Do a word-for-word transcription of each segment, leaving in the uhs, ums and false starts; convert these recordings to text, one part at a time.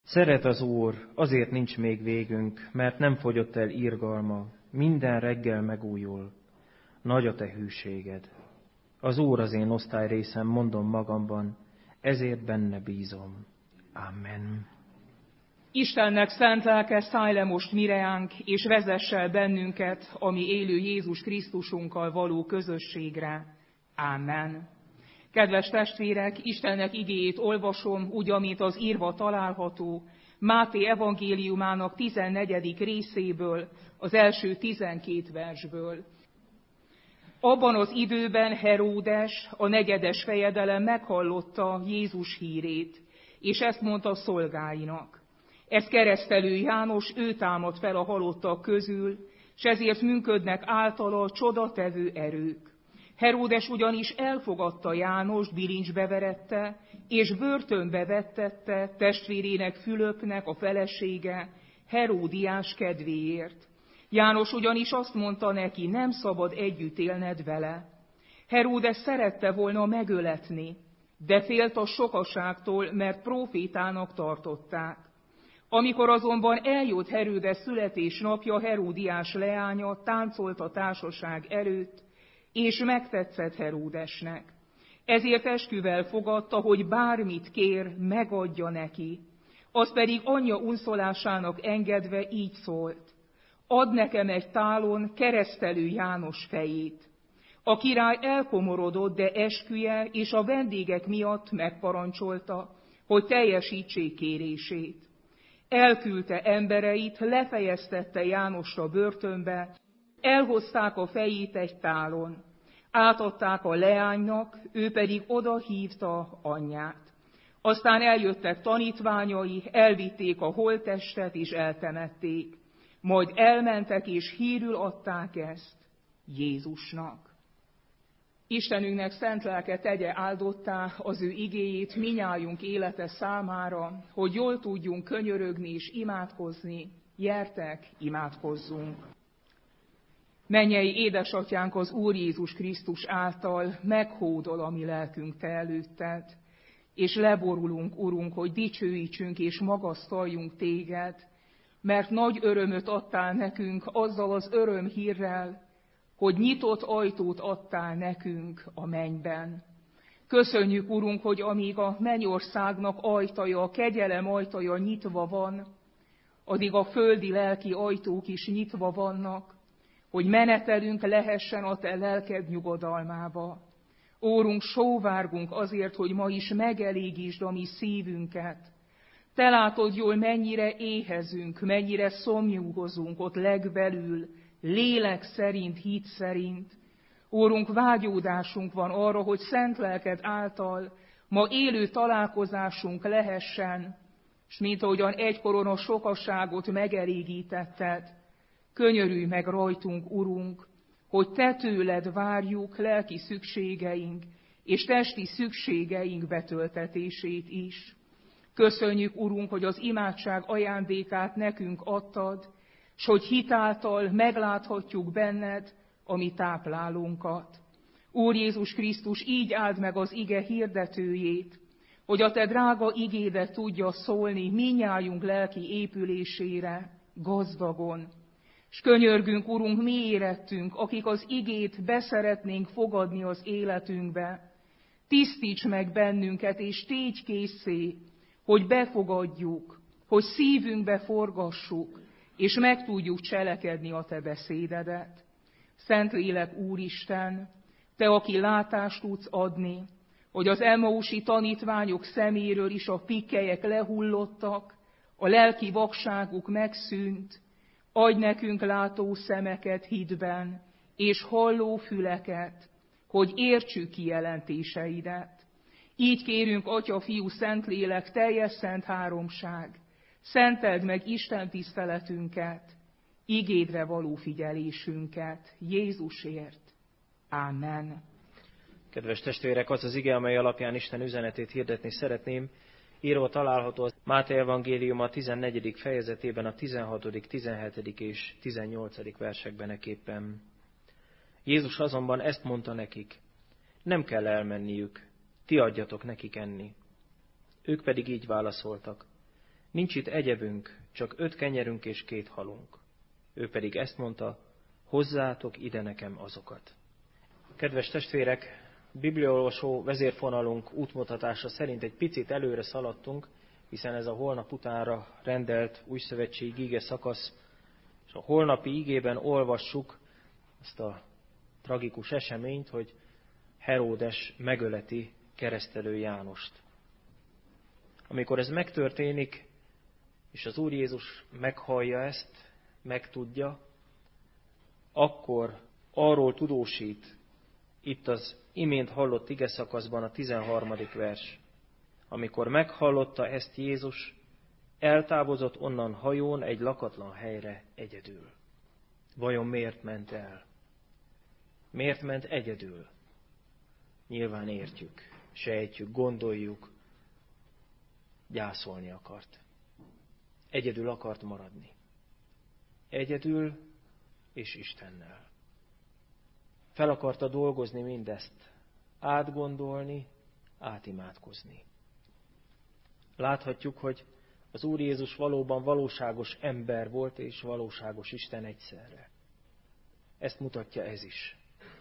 Szeret az Úr, azért nincs még végünk, mert nem fogyott el irgalma, minden reggel megújul. Nagy a te hűséged. Az Úr az én osztályrészem, mondom magamban, ezért benne bízom. Amen. Istennek szent lelke, szállj le most mireánk, és vezess el bennünket a mi élő Jézus Krisztusunkkal való közösségre. Amen. Kedves testvérek, Istennek igéjét olvasom, úgy, amint az írva található, Máté evangéliumának tizennegyedik részéből, az első tizenkét versből. Abban az időben Heródes, a negyedes fejedelem meghallotta Jézus hírét, és ezt mondta szolgáinak. Ez keresztelő János, ő támad fel a halottak közül, s ezért működnek általa csodatevő erők. Heródes ugyanis elfogadta Jánost, bilincsbe verette, és börtönbe vettette testvérének Fülöpnek a felesége, Heródiás kedvéért. János ugyanis azt mondta neki, nem szabad együtt élned vele. Heródes szerette volna megöletni, de félt a sokaságtól, mert prófétának tartották. Amikor azonban eljött Heródes születésnapja, Heródiás leánya táncolt a társaság előtt, és megtetszett Heródesnek. Ezért esküvel fogadta, hogy bármit kér, megadja neki. Az pedig anyja unszolásának engedve így szólt. Add nekem egy tálon keresztelő János fejét. A király elkomorodott, de esküje és a vendégek miatt megparancsolta, hogy teljesítsék kérését. Elküldte embereit, lefejeztette Jánost a börtönbe, elhozták a fejét egy tálon. Átadták a leánynak, ő pedig oda hívta anyját. Aztán eljöttek tanítványai, elvitték a holttestet és eltemették. Majd elmentek és hírül adták ezt Jézusnak. Istenünknek szent lelke tegye áldottá az ő igéjét minnyájunk élete számára, hogy jól tudjunk könyörögni és imádkozni. Gyertek, imádkozzunk! Mennyei édesatyánk, az Úr Jézus Krisztus által meghódol a mi lelkünk te előtted, és leborulunk, Urunk, hogy dicsőítsünk és magasztaljunk téged, mert nagy örömöt adtál nekünk azzal az örömhírrel, hogy nyitott ajtót adtál nekünk a mennyben. Köszönjük, Urunk, hogy amíg a mennyországnak ajtaja, a kegyelem ajtaja nyitva van, addig a földi lelki ajtók is nyitva vannak, hogy menetelünk lehessen a te lelked nyugodalmába. Órunk, sóvárgunk azért, hogy ma is megelégítsd a mi szívünket. Te látod jól, mennyire éhezünk, mennyire szomjúgozunk ott legbelül, lélek szerint, hit szerint. Órunk, vágyódásunk van arra, hogy szent lelked által ma élő találkozásunk lehessen, s mint ahogyan egykoron a sokaságot megelégítetted, könyörülj meg rajtunk, Urunk, hogy te tőled várjuk lelki szükségeink és testi szükségeink betöltetését is. Köszönjük, Urunk, hogy az imádság ajándékát nekünk adtad, s hogy hitáltal megláthatjuk benned a mi táplálónkat. Úr Jézus Krisztus, így áld meg az ige hirdetőjét, hogy a te drága igédet tudja szólni minnyájunk lelki épülésére gazdagon. S könyörgünk, Urunk, mi érettünk, akik az igét beszeretnénk fogadni az életünkbe. Tisztíts meg bennünket, és tégy készé, hogy befogadjuk, hogy szívünkbe forgassuk, és meg tudjuk cselekedni a te beszédedet. Szentlélek Úristen, te, aki látást tudsz adni, hogy az emmausi tanítványok szeméről is a pikkelyek lehullottak, a lelki vakságuk megszűnt, adj nekünk látó szemeket hitben, és halló füleket, hogy értsük kijelentéseidet. Így kérünk, Atya, Fiú, Szentlélek, teljes szent háromság, szenteld meg Isten tiszteletünket, igédre való figyelésünket, Jézusért. Ámen. Kedves testvérek, az az ige, amely alapján Isten üzenetét hirdetni szeretném, írva található a Máté evangélium a tizennegyedik fejezetében a tizenhatodik, tizenhetedik és tizennyolcadik versekben eképpen. Jézus azonban ezt mondta nekik, nem kell elmenniük, ti adjatok nekik enni. Ők pedig így válaszoltak, nincs itt egyebünk, csak öt kenyerünk és két halunk. Ő pedig ezt mondta, hozzátok ide nekem azokat. Kedves testvérek, bibliaolvasó vezérfonalunk útmutatása szerint egy picit előre szaladtunk, hiszen ez a holnap utánra rendelt újszövetségi íge szakasz, és a holnapi ígében olvassuk azt a tragikus eseményt, hogy Heródes megöleti keresztelő Jánost. Amikor ez megtörténik, és az Úr Jézus meghallja ezt, megtudja, akkor arról tudósít, itt az imént hallott ige szakaszban a tizenharmadik vers. Amikor meghallotta ezt Jézus, eltávozott onnan hajón egy lakatlan helyre egyedül. Vajon miért ment el? Miért ment egyedül? Nyilván értjük, sejtjük, gondoljuk, gyászolni akart. Egyedül akart maradni. Egyedül és Istennel. Fel akarta dolgozni mindezt, átgondolni, átimádkozni. Láthatjuk, hogy az Úr Jézus valóban valóságos ember volt, és valóságos Isten egyszerre. Ezt mutatja ez is.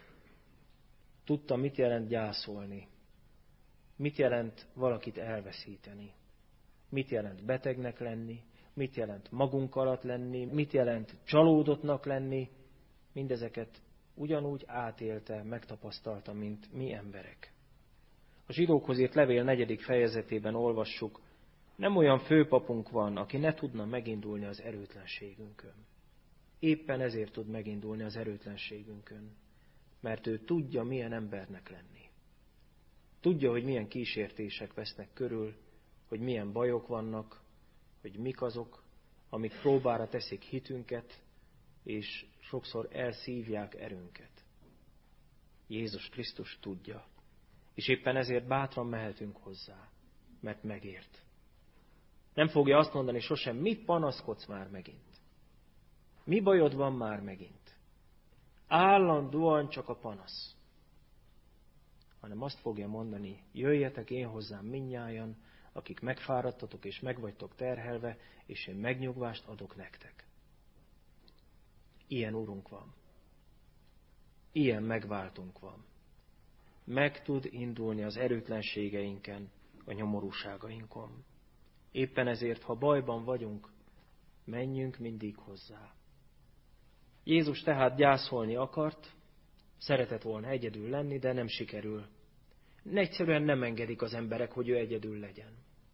Tudta, mit jelent gyászolni, mit jelent valakit elveszíteni, mit jelent betegnek lenni, mit jelent magunk alatt lenni, mit jelent csalódottnak lenni, mindezeket ugyanúgy átélte, megtapasztalta, mint mi emberek. A zsidókhoz írt levél negyedik fejezetében olvassuk, nem olyan főpapunk van, aki ne tudna megindulni az erőtlenségünkön. Éppen ezért tud megindulni az erőtlenségünkön, mert ő tudja, milyen embernek lenni. Tudja, hogy milyen kísértések vesznek körül, hogy milyen bajok vannak, hogy mik azok, amik próbára teszik hitünket, és sokszor elszívják erőnket. Jézus Krisztus tudja, és éppen ezért bátran mehetünk hozzá, mert megért. Nem fogja azt mondani sosem, mit panaszkodsz már megint? Mi bajod van már megint? Állandóan csak a panasz. Hanem azt fogja mondani, jöjjetek én hozzám mindnyájan, akik megfáradtatok és megvagytok terhelve, és én megnyugvást adok nektek. Ilyen Urunk van. Ilyen megváltunk van. Meg tud indulni az erőtlenségeinken, a nyomorúságainkon. Éppen ezért, ha bajban vagyunk, menjünk mindig hozzá. Jézus tehát gyászolni akart, szeretett volna egyedül lenni, de nem sikerül. Egyszerűen nem engedik az emberek, hogy ő egyedül legyen.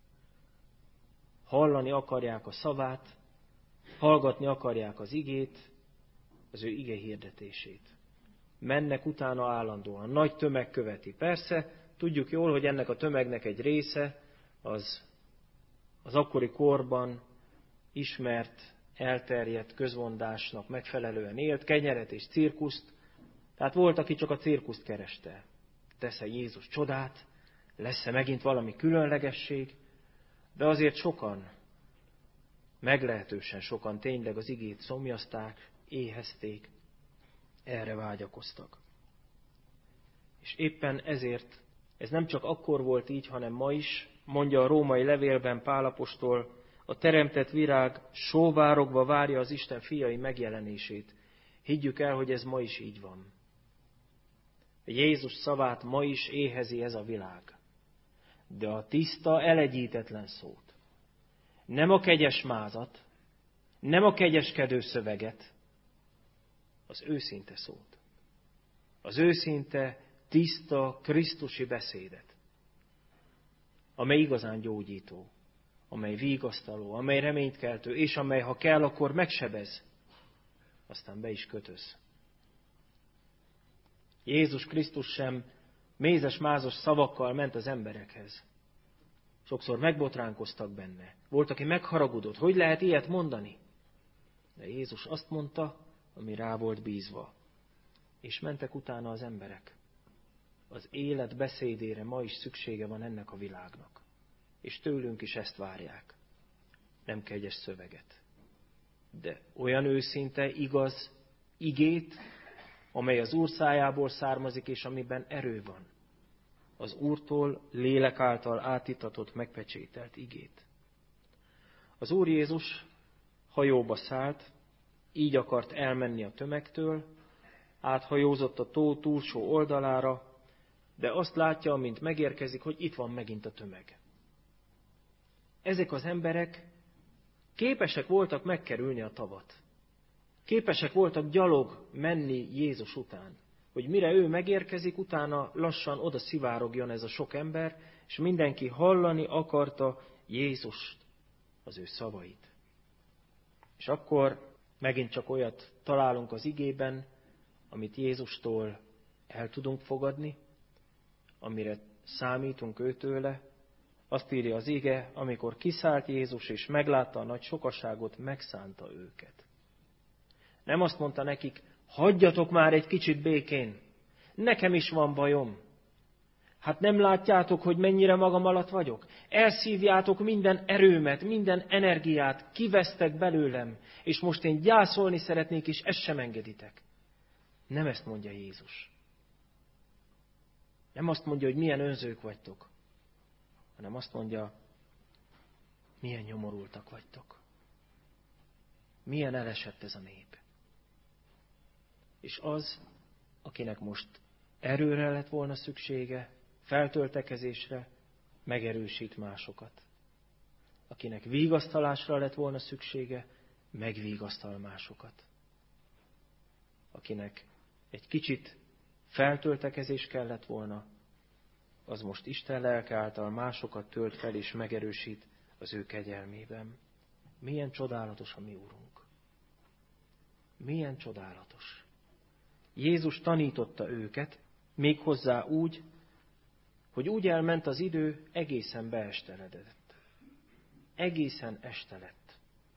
Hallani akarják a szavát, hallgatni akarják az igét, az ő ige hirdetését. Mennek utána állandóan, nagy tömeg követi. Persze, tudjuk jól, hogy ennek a tömegnek egy része az, az akkori korban ismert, elterjedt közmondásnak megfelelően élt, kenyeret és cirkuszt. Tehát volt, aki csak a cirkuszt kereste. Tesz-e Jézus csodát? Lesz-e megint valami különlegesség? De azért sokan, meglehetősen sokan tényleg az igét szomjazták, éhezték, erre vágyakoztak. És éppen ezért ez nem csak akkor volt így, hanem ma is, mondja a római levélben Pál apostol, a teremtett virág sóvárogva várja az Isten fiai megjelenését. Higgyük el, hogy ez ma is így van. Jézus szavát ma is éhezi ez a világ. De a tiszta, elegyítetlen szót. Nem a kegyes mázat, nem a kegyeskedő szöveget, az őszinte szót. Az őszinte, tiszta, krisztusi beszédet, amely igazán gyógyító, amely vigasztaló, amely reménykeltő, és amely, ha kell, akkor megsebez, aztán be is kötöz. Jézus Krisztus sem mézes-mázos szavakkal ment az emberekhez. Sokszor megbotránkoztak benne. Volt, aki megharagudott. Hogy lehet ilyet mondani? De Jézus azt mondta, ami rá volt bízva. És mentek utána az emberek. Az élet beszédére ma is szüksége van ennek a világnak. És tőlünk is ezt várják. Nem kegyes szöveget. De olyan őszinte, igaz igét, amely az Úr szájából származik, és amiben erő van. Az Úrtól lélek által átitatott, megpecsételt igét. Az Úr Jézus hajóba szállt, így akart elmenni a tömegtől, áthajózott a tó túlsó oldalára, de azt látja, amint megérkezik, hogy itt van megint a tömeg. Ezek az emberek képesek voltak megkerülni a tavat. Képesek voltak gyalog menni Jézus után, hogy mire ő megérkezik, utána lassan oda szivárogjon ez a sok ember, és mindenki hallani akarta Jézust, az ő szavait. És akkor megint csak olyat találunk az igében, amit Jézustól el tudunk fogadni, amire számítunk őtőle. Azt írja az ige, amikor kiszállt Jézus és meglátta a nagy sokaságot, megszánta őket. Nem azt mondta nekik, hagyjatok már egy kicsit békén, nekem is van bajom. Hát nem látjátok, hogy mennyire magam alatt vagyok? Elszívjátok minden erőmet, minden energiát, kivesztek belőlem, és most én gyászolni szeretnék, és ezt sem engeditek. Nem ezt mondja Jézus. Nem azt mondja, hogy milyen önzők vagytok, hanem azt mondja, milyen nyomorultak vagytok. Milyen elesett ez a nép. És az, akinek most erőre lett volna szüksége, feltöltekezésre, megerősít másokat. Akinek vigasztalásra lett volna szüksége, megvigasztal másokat. Akinek egy kicsit feltöltekezés kellett volna, az most Isten lelke által másokat tölt fel és megerősít az ő kegyelmében. Milyen csodálatos a mi Úrunk. Milyen csodálatos. Jézus tanította őket, méghozzá úgy, hogy úgy elment az idő, egészen beesteledett. Egészen este lett.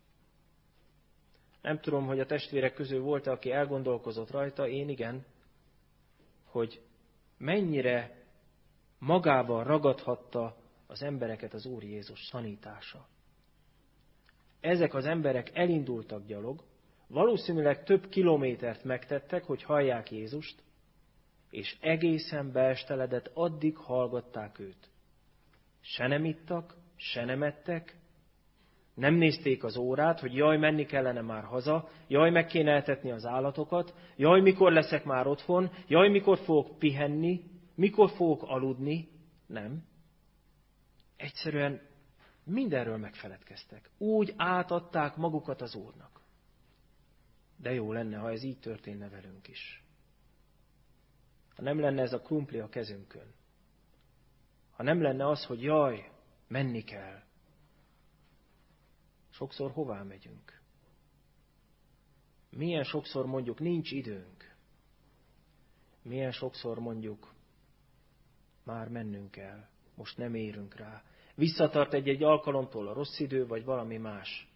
Nem tudom, hogy a testvérek közül volt-e, aki elgondolkozott rajta, én igen, hogy mennyire magával ragadhatta az embereket az Úr Jézus tanítása. Ezek az emberek elindultak gyalog, valószínűleg több kilométert megtettek, hogy hallják Jézust, és egészen beesteledett, addig hallgatták őt. Se nem ittak, se nem ettek, nem nézték az órát, hogy jaj, menni kellene már haza, jaj, meg kéne etetni az állatokat, jaj, mikor leszek már otthon, jaj, mikor fogok pihenni, mikor fogok aludni. Nem. Egyszerűen mindenről megfeledkeztek. Úgy átadták magukat az Úrnak. De jó lenne, ha ez így történne velünk is. Ha nem lenne ez a krumpli a kezünkön. Ha nem lenne az, hogy jaj, menni kell. Sokszor hová megyünk? Milyen sokszor mondjuk, nincs időnk. Milyen sokszor mondjuk, már mennünk kell, most nem érünk rá. Visszatart egy-egy alkalomtól a rossz idő, vagy valami más.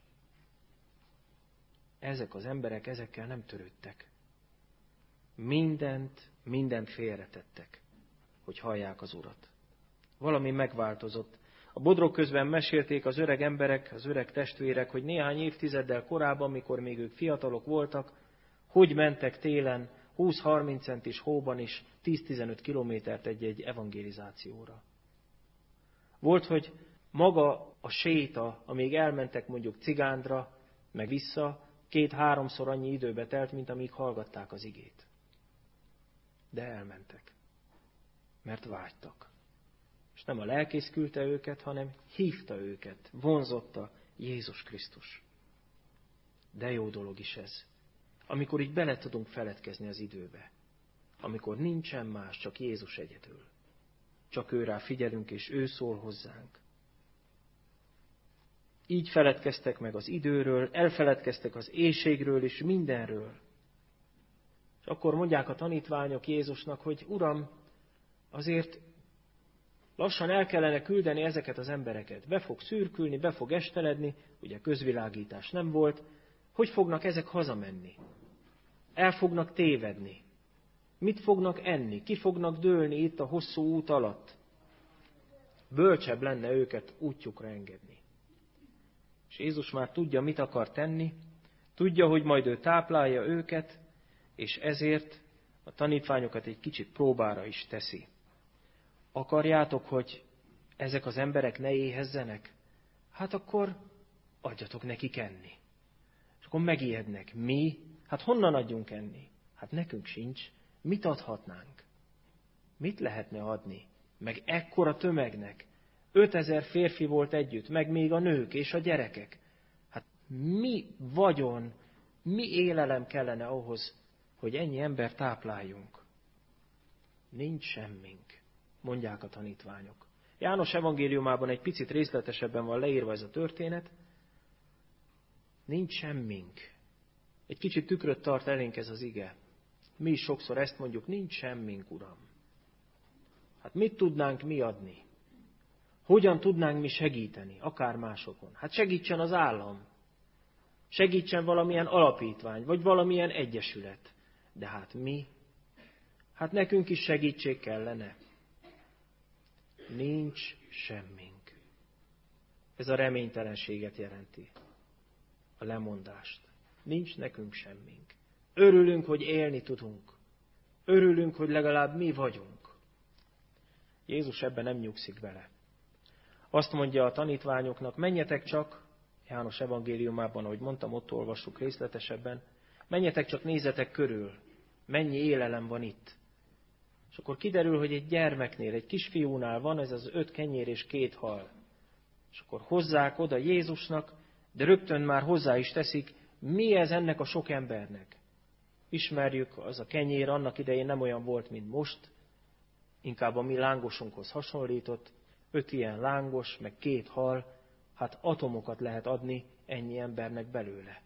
Ezek az emberek ezekkel nem törődtek. Mindent, mindent félretettek, hogy hallják az Urat. Valami megváltozott. A bodrok közben mesélték az öreg emberek, az öreg testvérek, hogy néhány évtizeddel korábban, mikor még ők fiatalok voltak, hogy mentek télen húsz-harminc centis hóban is tíz-tizenöt kilométert egy-egy evangelizációra. Volt, hogy maga a séta, amíg elmentek mondjuk Cigándra, meg vissza, két-háromszor annyi időbe telt, mint amíg hallgatták az igét. De elmentek, mert vágytak. És nem a lelkész küldte őket, hanem hívta őket, vonzotta Jézus Krisztus. De jó dolog is ez, amikor így bele tudunk feledkezni az időbe. Amikor nincsen más, csak Jézus egyedül. Csak őrá figyelünk, és ő szól hozzánk. Így feledkeztek meg az időről, elfeledkeztek az éhségről és mindenről. És akkor mondják a tanítványok Jézusnak, hogy Uram, azért lassan el kellene küldeni ezeket az embereket. Be fog szürkülni, be fog esteledni, ugye közvilágítás nem volt. Hogy fognak ezek hazamenni? El fognak tévedni. Mit fognak enni? Ki fognak dőlni itt a hosszú út alatt? Bölcsebb lenne őket útjukra engedni. És Jézus már tudja, mit akar tenni, tudja, hogy majd ő táplálja őket, és ezért a tanítványokat egy kicsit próbára is teszi. Akarjátok, hogy ezek az emberek ne éhezzenek? Hát akkor adjatok nekik enni. És akkor megijednek. Mi? Hát honnan adjunk enni? Hát nekünk sincs. Mit adhatnánk? Mit lehetne adni? Meg ekkora tömegnek. Ötezer férfi volt együtt, meg még a nők és a gyerekek. Hát mi vagyon, mi élelem kellene ahhoz, hogy ennyi ember tápláljunk? Nincs semmink, mondják a tanítványok. János evangéliumában egy picit részletesebben van leírva ez a történet. Nincs semmink. Egy kicsit tükröt tart elénk ez az ige. Mi is sokszor ezt mondjuk, nincs semmink, Uram. Hát mit tudnánk mi adni? Hogyan tudnánk mi segíteni, akár másokon? Hát segítsen az állam. Segítsen valamilyen alapítvány, vagy valamilyen egyesület. De hát mi? Hát nekünk is segítség kellene. Nincs semmink. Ez a reménytelenséget jelenti. A lemondást. Nincs nekünk semmink. Örülünk, hogy élni tudunk. Örülünk, hogy legalább mi vagyunk. Jézus ebben nem nyugszik bele. Azt mondja a tanítványoknak, menjetek csak, János evangéliumában, ahogy mondtam, ott olvassuk részletesebben, menjetek csak, nézzetek körül, mennyi élelem van itt. És akkor kiderül, hogy egy gyermeknél, egy kisfiúnál van ez az öt kenyér és két hal. És akkor hozzák oda Jézusnak, de rögtön már hozzá is teszik, mi ez ennek a sok embernek. Ismerjük, az a kenyér annak idején nem olyan volt, mint most, inkább a mi lángosunkhoz hasonlított, öt ilyen lángos, meg két hal, hát atomokat lehet adni ennyi embernek belőle.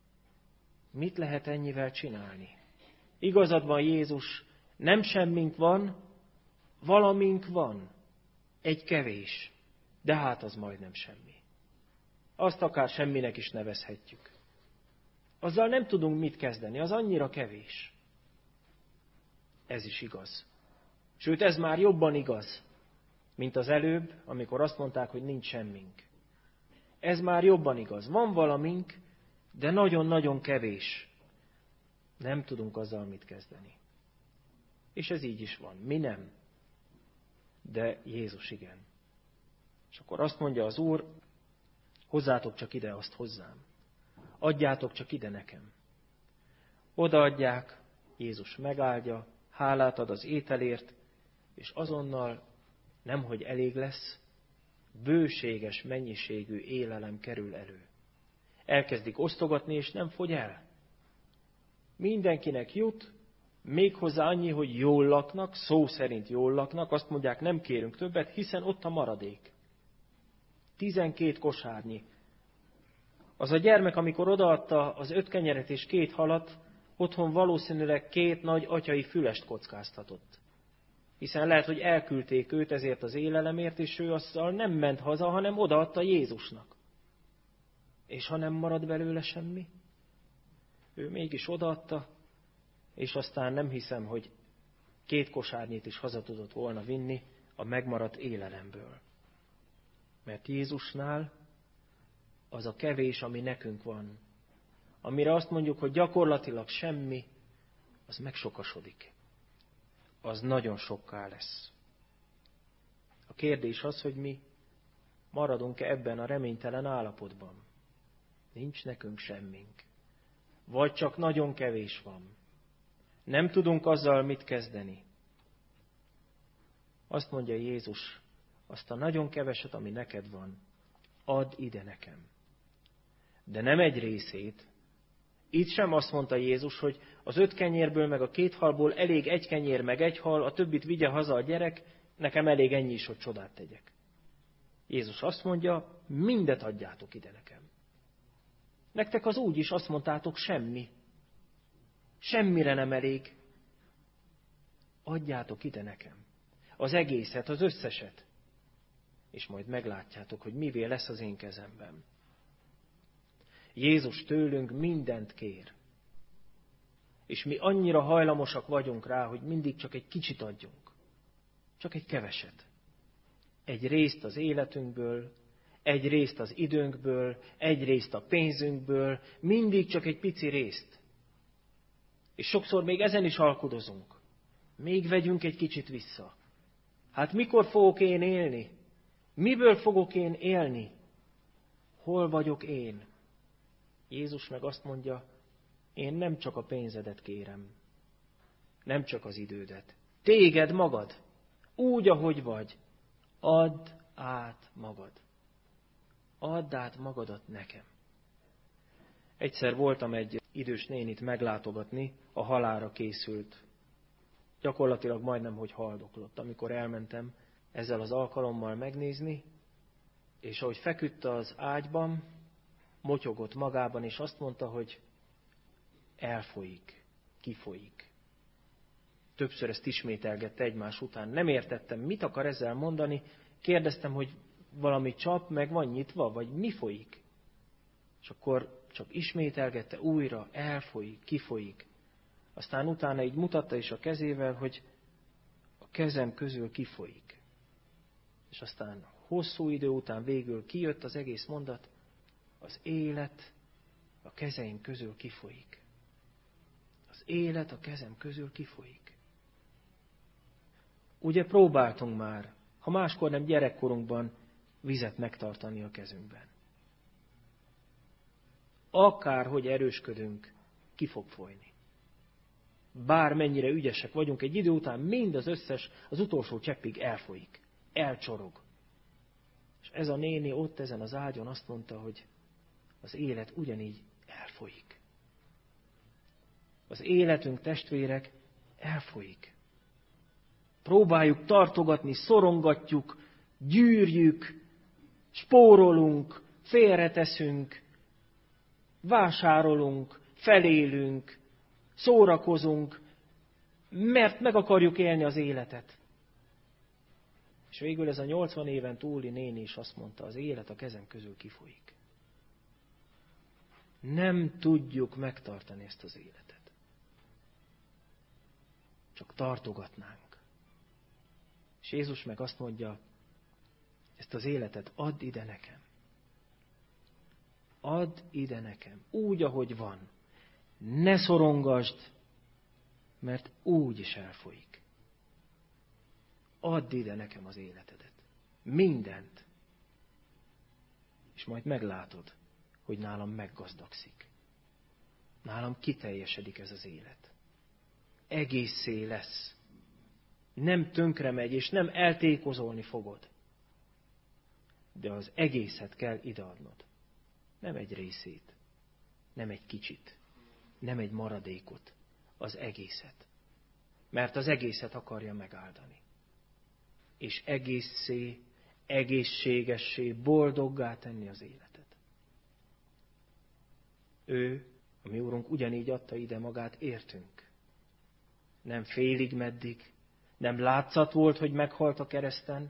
Mit lehet ennyivel csinálni? Igazad van, Jézus, nem semmink van, valamink van, egy kevés, de hát az majdnem semmi. Azt akár semminek is nevezhetjük. Azzal nem tudunk mit kezdeni, az annyira kevés. Ez is igaz. Sőt, ez már jobban igaz, mint az előbb, amikor azt mondták, hogy nincs semmink. Ez már jobban igaz. Van valamink, de nagyon-nagyon kevés. Nem tudunk azzal mit kezdeni. És ez így is van. Mi nem. De Jézus igen. És akkor azt mondja az Úr, hozzátok csak ide azt hozzám. Adjátok csak ide nekem. Odaadják, Jézus megáldja, hálát ad az ételért, és azonnal nemhogy elég lesz, bőséges mennyiségű élelem kerül elő. Elkezdik osztogatni, és nem fogy el. Mindenkinek jut, méghozzá annyi, hogy jól laknak, szó szerint jól laknak, azt mondják, nem kérünk többet, hiszen ott a maradék. Tizenkét kosárnyi. Az a gyermek, amikor odaadta az öt kenyeret és két halat, otthon valószínűleg két nagy atyai fülest kockáztatott. Hiszen lehet, hogy elküldték őt ezért az élelemért, és ő azzal nem ment haza, hanem odaadta Jézusnak. És ha nem marad belőle semmi? Ő mégis odaadta, és aztán nem hiszem, hogy két kosárnyit is haza tudott volna vinni a megmaradt élelemből. Mert Jézusnál az a kevés, ami nekünk van, amire azt mondjuk, hogy gyakorlatilag semmi, az megsokasodik. Az nagyon sokká lesz. A kérdés az, hogy mi maradunk-e ebben a reménytelen állapotban. Nincs nekünk semmink. Vagy csak nagyon kevés van. Nem tudunk azzal mit kezdeni. Azt mondja Jézus, azt a nagyon keveset, ami neked van, add ide nekem. De nem egy részét. Itt sem azt mondta Jézus, hogy az öt kenyérből meg a két halból elég egy kenyér meg egy hal, a többit vigye haza a gyerek, nekem elég ennyi is, hogy csodát tegyek. Jézus azt mondja, mindet adjátok ide nekem. Nektek az úgy is azt mondtátok, semmi. Semmire nem elég. Adjátok ide nekem. Az egészet, az összeset. És majd meglátjátok, hogy mivé lesz az én kezemben. Jézus tőlünk mindent kér. És mi annyira hajlamosak vagyunk rá, hogy mindig csak egy kicsit adjunk. Csak egy keveset. Egy részt az életünkből, egy részt az időnkből, egy részt a pénzünkből, mindig csak egy pici részt. És sokszor még ezen is alkudozunk. Még vegyünk egy kicsit vissza. Hát mikor fogok én élni? Miből fogok én élni? hol vagyok én? Jézus meg azt mondja, én nem csak a pénzedet kérem, nem csak az idődet. Téged magad, úgy, ahogy vagy, add át magad. Add át magadat nekem. Egyszer voltam egy idős nénit meglátogatni, a halálra készült. Gyakorlatilag majdnem, hogy haldoklott, amikor elmentem ezzel az alkalommal megnézni, és ahogy feküdt az ágyban, motyogott magában, és azt mondta, hogy elfolyik, kifolyik. Többször ezt ismételgette egymás után. Nem értettem, mit akar ezzel mondani. Kérdeztem, hogy valami csap, meg van nyitva, vagy mi folyik? És akkor csak ismételgette újra, elfolyik, kifolyik. Aztán utána így mutatta is a kezével, hogy a kezem közül kifolyik. És aztán hosszú idő után végül kijött az egész mondat, az élet a kezeim közül kifolyik. Az élet a kezem közül kifolyik. Ugye próbáltunk már, ha máskor nem gyerekkorunkban, vizet megtartani a kezünkben. Akárhogy erősködünk, ki fog folyni. Bármennyire ügyesek vagyunk, egy idő után mind az összes, az utolsó cseppig elfolyik, elcsorog. És ez a néni ott ezen az ágyon azt mondta, hogy az élet ugyanígy elfolyik. Az életünk, testvérek, elfolyik. Próbáljuk tartogatni, szorongatjuk, gyűrjük, spórolunk, félreteszünk, vásárolunk, felélünk, szórakozunk, mert meg akarjuk élni az életet. És végül ez a nyolcvan éven túli néni is azt mondta, az élet a kezem közül kifolyik. Nem tudjuk megtartani ezt az életet. Csak tartogatnánk. És Jézus meg azt mondja, ezt az életet add ide nekem. Add ide nekem, úgy, ahogy van. Ne szorongasd, mert úgy is elfolyik. Add ide nekem az életedet. Mindent. És majd meglátod, hogy nálam meggazdagszik. Nálam kiteljesedik ez az élet. Egészé lesz. Nem tönkre megy, és nem eltékozolni fogod. De az egészet kell ideadnod. Nem egy részét, nem egy kicsit, nem egy maradékot, az egészet. Mert az egészet akarja megáldani. És egészé, egészségessé, boldoggá tenni az életet. Ő, a mi Úrunk ugyanígy adta ide magát értünk. Nem félig meddig, nem látszat volt, hogy meghalt a kereszten.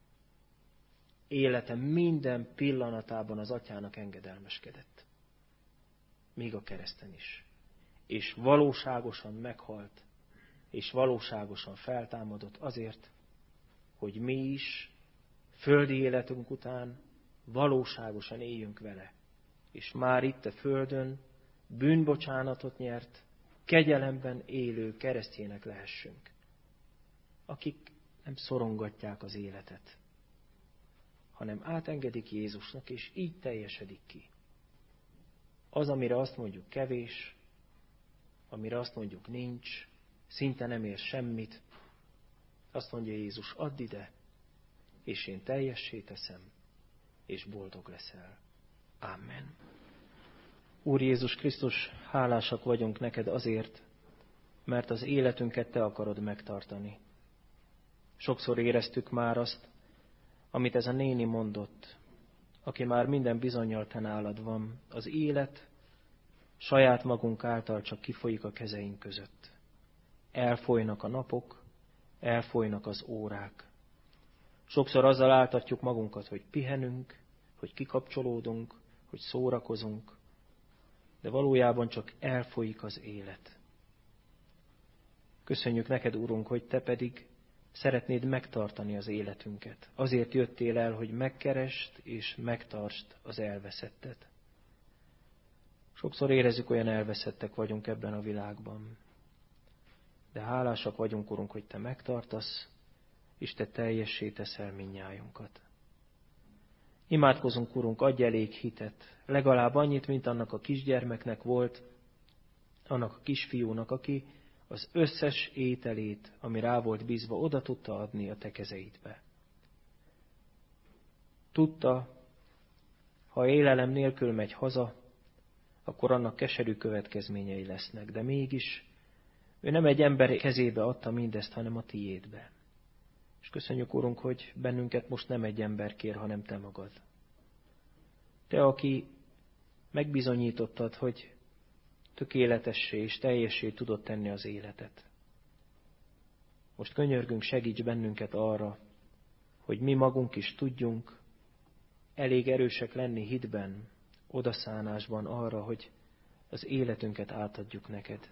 Élete minden pillanatában az Atyának engedelmeskedett. Még a kereszten is. És valóságosan meghalt, és valóságosan feltámadott azért, hogy mi is földi életünk után valóságosan éljünk vele. És már itt a földön bűnbocsánatot nyert, kegyelemben élő keresztjének lehessünk. Akik nem szorongatják az életet, hanem átengedik Jézusnak, és így teljesedik ki. Az, amire azt mondjuk kevés, amire azt mondjuk nincs, szinte nem ér semmit, azt mondja Jézus, add ide, és én teljessé teszem, és boldog leszel. Amen. Úr Jézus Krisztus, hálásak vagyunk neked azért, mert az életünket te akarod megtartani. Sokszor éreztük már azt, amit ez a néni mondott, aki már minden bizonnyal te nálad van, az élet saját magunk által csak kifolyik a kezeink között. Elfolynak a napok, elfolynak az órák. Sokszor azzal áltatjuk magunkat, hogy pihenünk, hogy kikapcsolódunk, hogy szórakozunk, de valójában csak elfolyik az élet. Köszönjük neked, Urunk, hogy te pedig szeretnéd megtartani az életünket. Azért jöttél el, hogy megkerest és megtartsd az elveszettet. Sokszor érezzük, olyan elveszettek vagyunk ebben a világban. De hálásak vagyunk, Urunk, hogy te megtartasz, és te teljessé teszel mindnyájunkat. Imádkozunk, Urunk, adj elég hitet, legalább annyit, mint annak a kisgyermeknek volt, annak a kisfiúnak, aki az összes ételét, ami rá volt bízva, oda tudta adni a te kezeidbe. Tudta, ha élelem nélkül megy haza, akkor annak keserű következményei lesznek, de mégis ő nem egy ember kezébe adta mindezt, hanem a tiédbe. És köszönjük, Urunk, hogy bennünket most nem egy ember kér, hanem te magad. Te, aki megbizonyítottad, hogy tökéletessé és teljessé tudod tenni az életet. Most könyörgünk, segíts bennünket arra, hogy mi magunk is tudjunk elég erősek lenni hitben, odaszánásban arra, hogy az életünket átadjuk neked.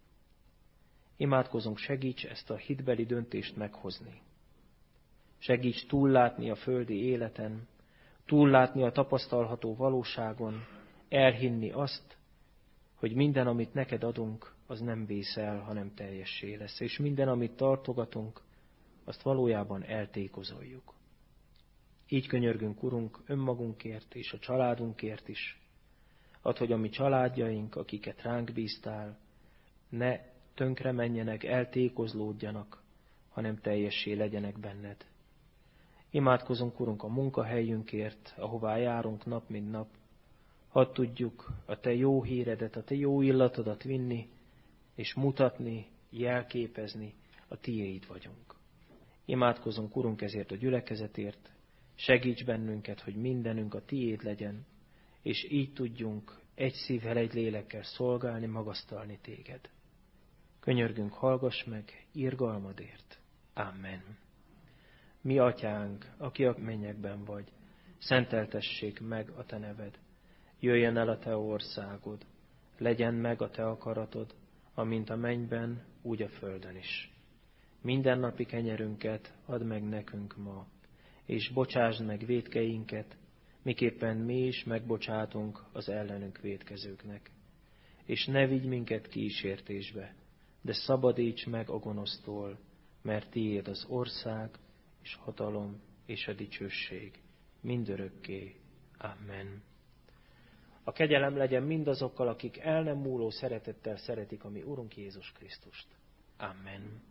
Imádkozunk, segíts ezt a hitbeli döntést meghozni. Segíts túllátni a földi életen, túllátni a tapasztalható valóságon, elhinni azt, hogy minden, amit neked adunk, az nem vész el, hanem teljessé lesz, és minden, amit tartogatunk, azt valójában eltékozoljuk. Így könyörgünk, Urunk, önmagunkért és a családunkért is. Add, hogy a mi családjaink, akiket ránk bíztál, ne tönkre menjenek, eltékozlódjanak, hanem teljessé legyenek benned. Imádkozunk, Urunk, a munkahelyünkért, ahová járunk nap, mint nap. Hadd tudjuk a te jó híredet, a te jó illatodat vinni, és mutatni, jelképezni, a tiéd vagyunk. Imádkozunk, Urunk, ezért a gyülekezetért, segíts bennünket, hogy mindenünk a tiéd legyen, és így tudjunk egy szívvel, egy lélekkel szolgálni, magasztalni téged. Könyörgünk, hallgass meg irgalmadért. Amen. Mi atyánk, aki a mennyekben vagy, szenteltessék meg a te neved. Jöjjön el a te országod, legyen meg a te akaratod, amint a mennyben, úgy a földön is. Mindennapi kenyerünket add meg nekünk ma, és bocsásd meg vétkeinket, miképpen mi is megbocsátunk az ellenünk vétkezőknek. És ne vigy minket kísértésbe, de szabadíts meg a gonosztól, mert tiéd az ország, és hatalom, és a dicsőség mindörökké. Amen. A kegyelem legyen mindazokkal, akik el nem múló szeretettel szeretik a mi Urunk Jézus Krisztust. Amen.